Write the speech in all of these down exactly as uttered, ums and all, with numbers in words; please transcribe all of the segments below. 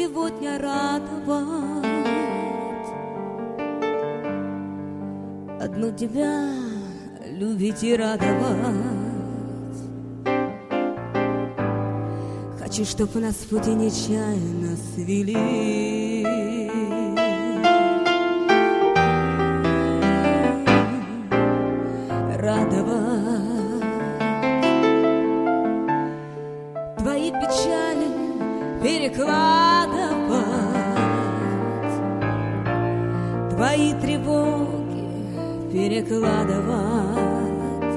сегодня радовать. Одну тебя любить и радовать. Хочу, чтоб нас в пути нечаянно свели. Радовать. Твои печали перекладывать, твои тревоги перекладывать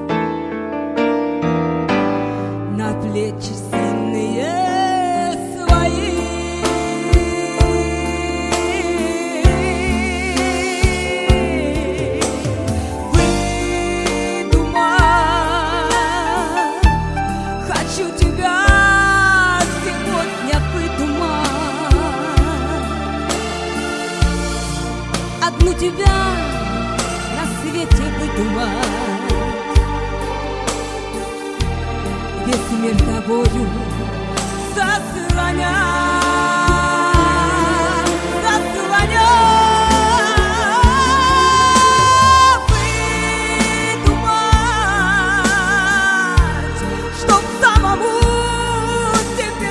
на плечи сильные свои. Выдумать, хочу тебя сегодня выдумать. Одну тебя на свете выдумать. Весь мир тобою заслонять, заслонять. Выдумать, чтоб самому тебе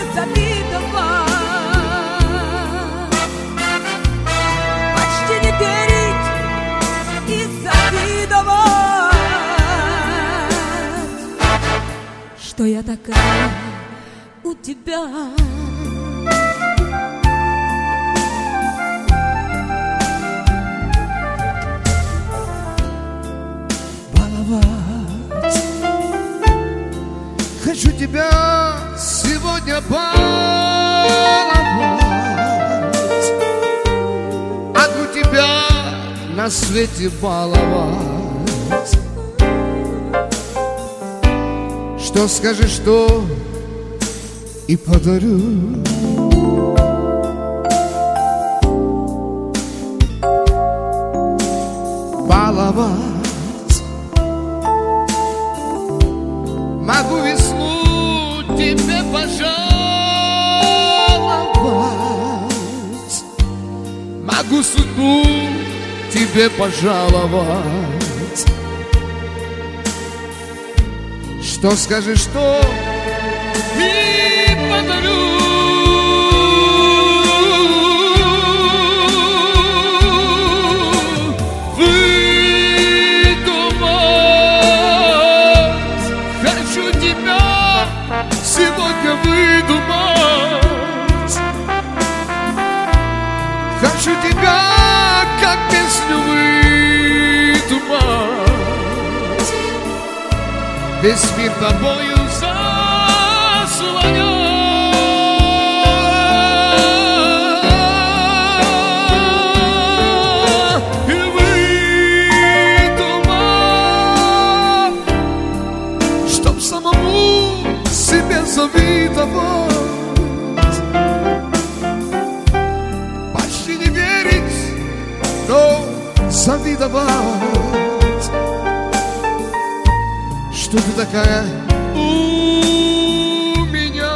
завидовать. Почти не верить и завидовать, что я такая у тебя. Баловать, хочу тебя сегодня баловать. Одну тебя на свете баловать. Что скажешь, что и подарю. Баловать могу весну тебе пожаловать, могу судьбу тебе пожаловать. Что скажешь, что и подарю. Выдумать, хочу тебя сегодня выдумать. Хочу тебя, как песню, выдумать. Весь мир тобою заслонять. И выдумать, чтоб самому себе завидовать. Почти не верить, но завидовать, что ты такая у меня.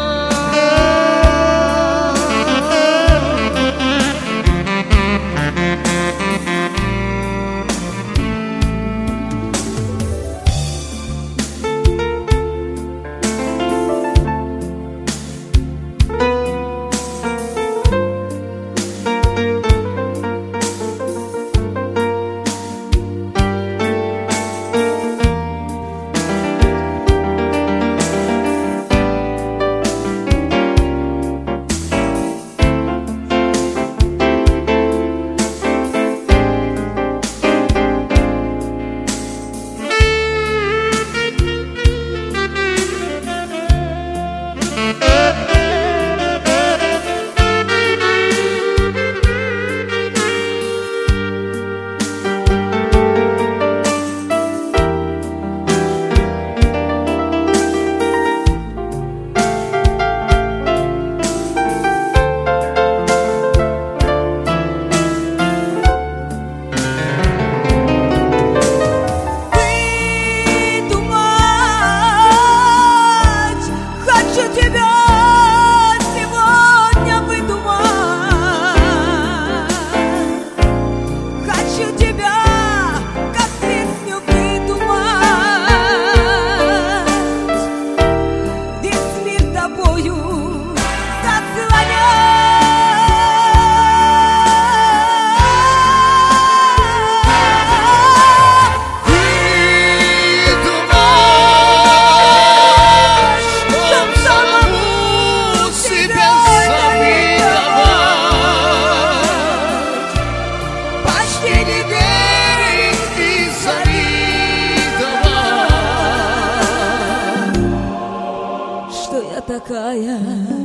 что я такая